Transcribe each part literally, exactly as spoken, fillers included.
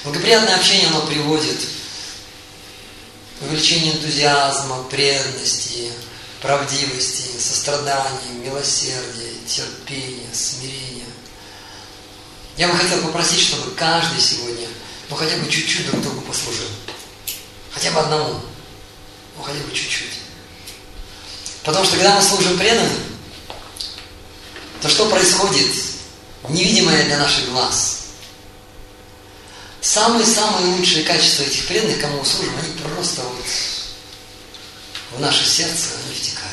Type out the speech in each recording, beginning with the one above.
Благоприятное общение, оно приводит к увеличению энтузиазма, преданности, правдивости, сострадания, милосердия, терпения, смирения. Я бы хотел попросить, чтобы каждый сегодня, ну хотя бы чуть-чуть друг другу послужил. Хотя бы одному. Ну хотя бы чуть-чуть. Потому что когда мы служим преданным, то что происходит? Невидимое для наших глаз. Самые-самые лучшие качества этих преданных, кому мы служим, они просто вот в наше сердце, они втекают.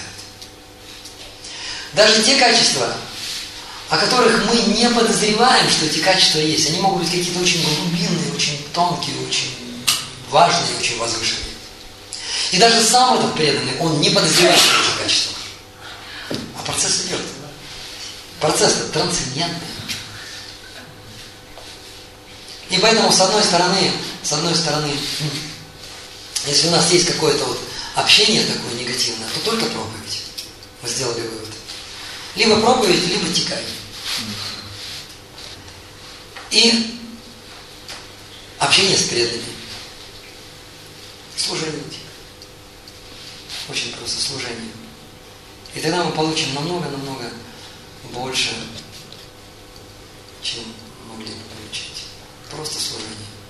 Даже те качества, о которых мы не подозреваем, что эти качества есть, они могут быть какие-то очень глубинные, очень тонкие, очень важные, очень возвышенные. И даже сам этот преданный, он не подозревает этих качеств. А процесс идет. Процесс-то трансцендентный. И поэтому, с одной стороны, с одной стороны, если у нас есть какое-то вот общение такое негативное, то только проповедь. Мы сделали вывод. Либо проповедь, либо текай. И общение с преданными. Служение. Очень просто служение. И тогда мы получим намного-намного больше, чем могли бы получить. Просто служение.